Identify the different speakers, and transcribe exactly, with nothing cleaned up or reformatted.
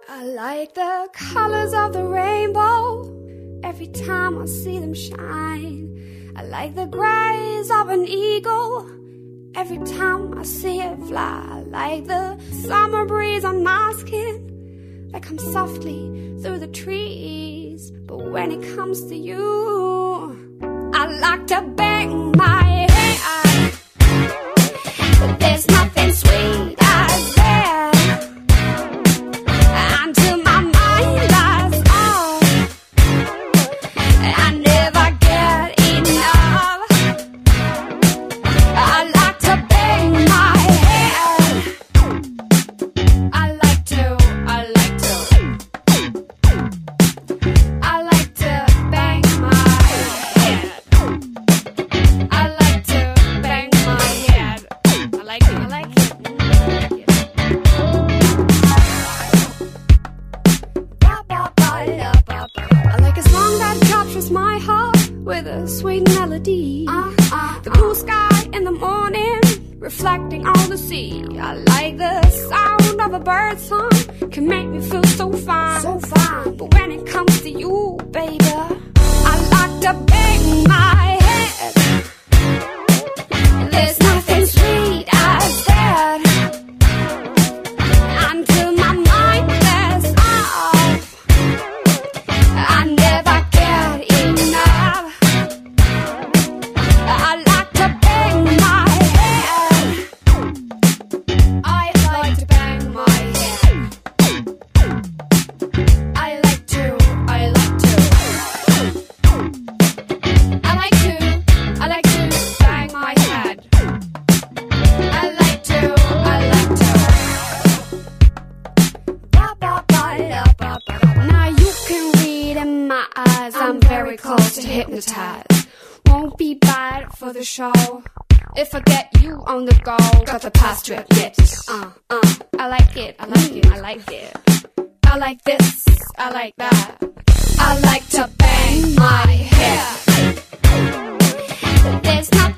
Speaker 1: I like the colors of the rainbow every time I see them shine. I like the grace of an eagle every time I see it fly. I like the summer breeze on my skin that comes softly through the trees. But when it comes to you, I like to bang my head. But there's nothing sweet as that. Until my mind lies off, I never get enough. I like to bang my head. I like to, I like to I like to bang my head. I like to bang my head. I like it, I like it. I like a song that captures my heart with a sweet melody. Uh, uh, the blue sky in the morning, reflecting on the sea. I like the sound of a bird's song, can make me feel so fine, so fine. But when it comes to you, baby, I like to bang my head. There's nothing sweet as that. Until my mind wears off, I never get enough. I like to bang my head. I like to bang my head. I like to, I like to I like to, I like to bang my head. I like to, I like to Now you can read in my eyes, I'm very close to hypnotized. Won't be bad for the show if I get you on the go. Got the past to admit. Uh, uh, I like it, I like it, I like it. I like this, I like that. I like to bang my head. There's nothing